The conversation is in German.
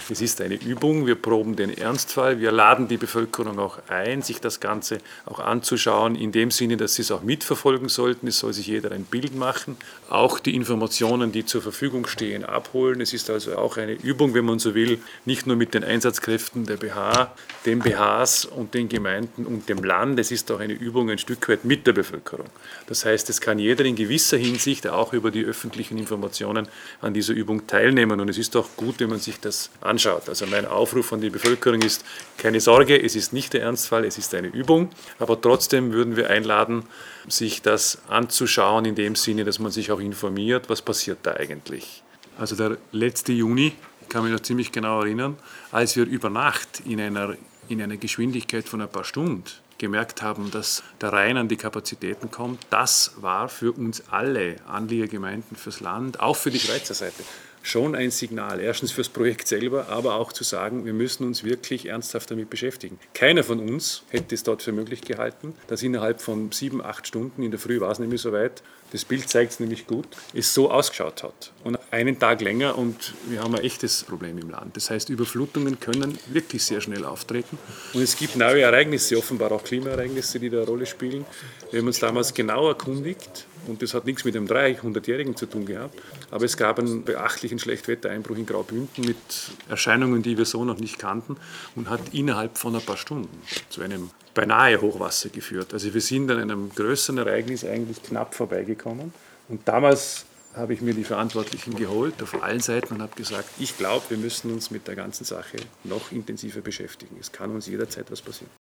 Es ist eine Übung, wir proben den Ernstfall, wir laden die Bevölkerung auch ein, sich das Ganze auch anzuschauen, in dem Sinne, dass sie es auch mitverfolgen sollten. Es soll sich jeder ein Bild machen, auch die Informationen, die zur Verfügung stehen, abholen. Es ist also auch eine Übung, wenn man so will, nicht nur mit den Einsatzkräften der BH, den BHs und den Gemeinden und dem Land. Es ist auch eine Übung ein Stück weit mit der Bevölkerung. Das heißt, es kann jeder in gewisser Hinsicht auch über die öffentlichen Informationen an dieser Übung teilnehmen. Und es ist auch gut, wenn man sich das anschaut. Also mein Aufruf an die Bevölkerung ist, keine Sorge, es ist nicht der Ernstfall, es ist eine Übung. Aber trotzdem würden wir einladen, sich das anzuschauen in dem Sinne, dass man sich auch informiert, was passiert da eigentlich. Also der letzte Juni, ich kann mich noch ziemlich genau erinnern, als wir über Nacht in einer Geschwindigkeit von ein paar Stunden gemerkt haben, dass der Rhein an die Kapazitäten kommt, das war für uns alle Anliegergemeinden, fürs Land, auch für die Schweizer Seite, schon ein Signal. Erstens fürs Projekt selber, aber auch zu sagen, wir müssen uns wirklich ernsthaft damit beschäftigen. Keiner von uns hätte es dort für möglich gehalten, dass innerhalb von 7, 8 Stunden, in der Früh war es nämlich soweit, das Bild zeigt es nämlich gut, es so ausgeschaut hat. Und einen Tag länger und wir haben ein echtes Problem im Land. Das heißt, Überflutungen können wirklich sehr schnell auftreten. Und es gibt neue Ereignisse, offenbar auch Klimaereignisse, die da eine Rolle spielen. Wir haben uns damals genau erkundigt, und das hat nichts mit einem 300-Jährigen zu tun gehabt, aber es gab einen beachtlichen Schlechtwettereinbruch in Graubünden mit Erscheinungen, die wir so noch nicht kannten und hat innerhalb von ein paar Stunden zu einem beinahe Hochwasser geführt. Also wir sind an einem größeren Ereignis eigentlich knapp vorbeigekommen. Und damals habe ich mir die Verantwortlichen geholt auf allen Seiten und habe gesagt, ich glaube, wir müssen uns mit der ganzen Sache noch intensiver beschäftigen. Es kann uns jederzeit was passieren.